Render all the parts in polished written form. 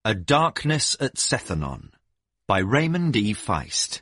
A Darkness at Sethenon by Raymond E. Feist.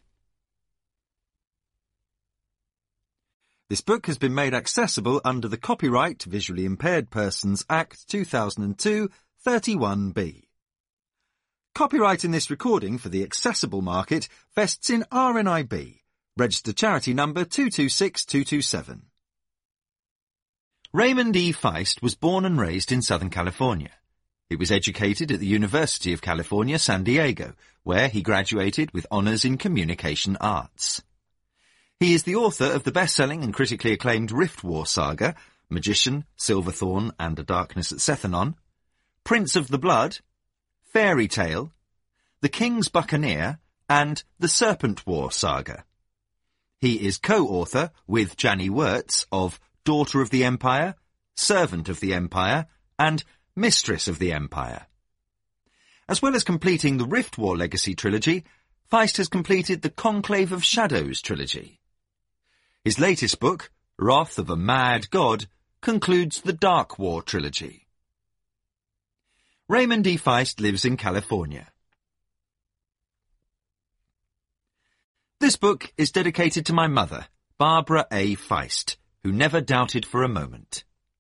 This book has been made accessible under the Copyright Visually Impaired Persons Act 2002, 31B. Copyright in this recording for the accessible market vests in RNIB, registered charity number 226227. Raymond E. Feist was born and raised in Southern California. He was educated at the University of California, San Diego, where he graduated with honors in communication arts. He is the author of the best-selling and critically acclaimed Rift War saga, Magician, Silverthorn and A Darkness at Sethenon, Prince of the Blood, Fairy Tale, The King's Buccaneer, and the Serpent War saga. He is co-author with Janny Wurtz of Daughter of the Empire, Servant of the Empire, and Mistress of the Empire. As well as completing the Rift War Legacy trilogy, Feist has completed the Conclave of Shadows trilogy. His latest book, Wrath of a Mad God, concludes the Dark War trilogy. Raymond E. Feist lives in California. This book is dedicated to my mother, Barbara A. Feist, who never doubted for a moment.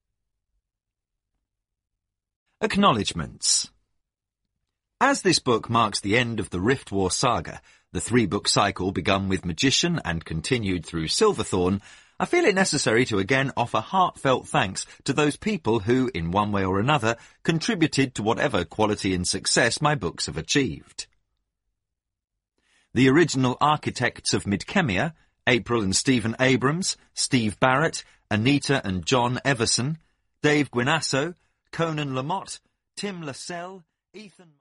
Acknowledgements. As this book marks the end of the Rift War saga, the three-book cycle begun with Magician and continued through Silverthorn, I feel it necessary to again offer heartfelt thanks to those people who, in one way or another, contributed to whatever quality and success my books have achieved. The original architects of Midkemia, April and Stephen Abrams, Steve Barrett, Anita and John Everson, Dave Guinasso, Conan Lamotte, Tim Lascelles, Ethan...